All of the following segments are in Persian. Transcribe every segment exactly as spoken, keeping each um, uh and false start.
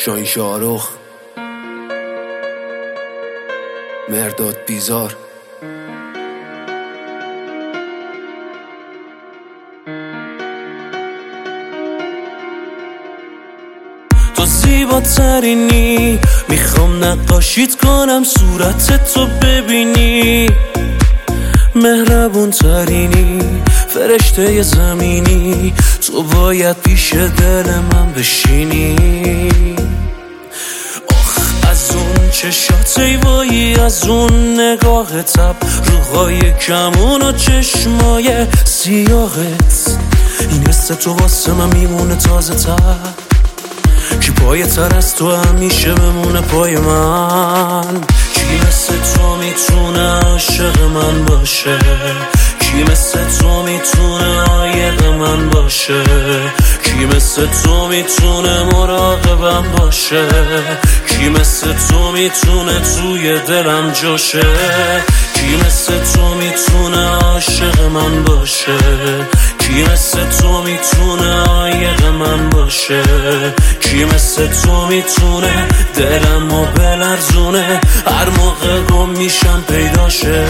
شاهین شاهرخ، مرداد بیزار. تو زیباترینی، میخوام نقاشیت کنم صورت تو ببینی. مهربون ترینی، فرشته زمینی، تو باید پیش دل من بشینی. آخ از اون چشات ایوایی، از اون نگاه تب، روهای کمون و چشمای سیاهت، این حس تو واسه من میمونه تازه تر. کی پایه تر از تو همیشه بمونه پای من؟ کی مثل تو میتونه عاشق من باشه؟ کی مثل تو میتونه عایق من باشه؟ کی مثل تو میتونه مراقبم باشه؟ کی مثل تو میتونه توی دلم جاشه؟ کی مثل تو میتونه عاشق من باشه؟ کی مثل تو میتونه عایق من باشه؟ کی مثل تو میتونه دلمو بلرزونه هر موقع گم میشم پیداشه؟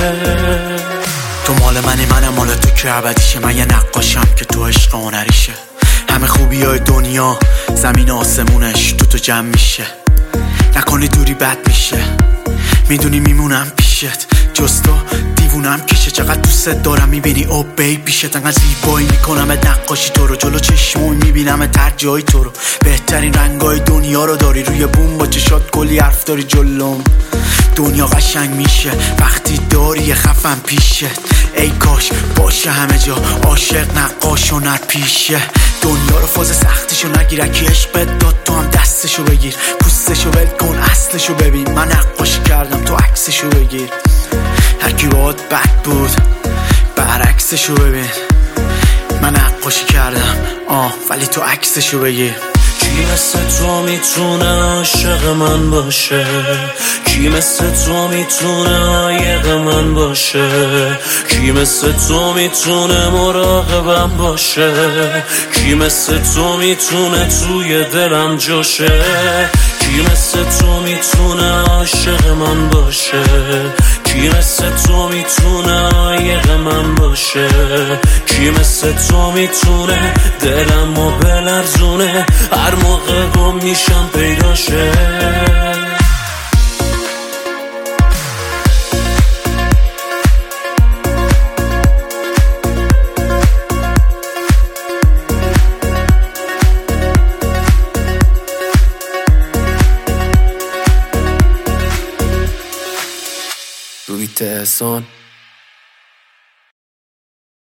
تو مال منی، منم مال تو که ابدیشه. من یه نقاشم که تو عشق هنریشه. همه خوبی های دنیا زمین آسمونش تو تو جمع میشه. نکنی دوری بد میشه، میدونی میمونم پیشت، جز تو دیوونم کشه. چقدر دوست دارم میبینی او بیبی شت، انقدر زیبایی میکنم نقاشی تو رو، جلو چشمون میبینم تر جای تو رو. بهترین رنگای دنیا رو داری، روی بوم با چشات کلی حرف داری جلوم. دنیا قشنگ میشه وقتی داری خفن پیشه. ای کاش باشه همه جا عاشق نقاش و نر پیشه. دنیا رو فاز سختشو نگیر، اگه عشقت داد تو هم دستشو بگیر. پوستشو ول کن اصلشو ببین، من نقاشی کردم تو عکسشو بگیر. هرکی باهات بد بود برعکسشو ببین. من نقاشی کردم آه ولی تو عکسشو بگیر. کی مثل تو میتونه عاشق من باشه؟ کی مثل تو میتونه عایق من باشه؟ کی مثل تو میتونه مراقبم باشه؟ کی مثل تو میتونه توی دلم جاشه؟ کی مثل تو میتونه عاشق من باشه؟ کی مثل تو میتونه عایق من باشه؟ کی مثل تو میتونه دلمو بلرزونه هر موقع گم میشم پیداشه؟ رویت احسان.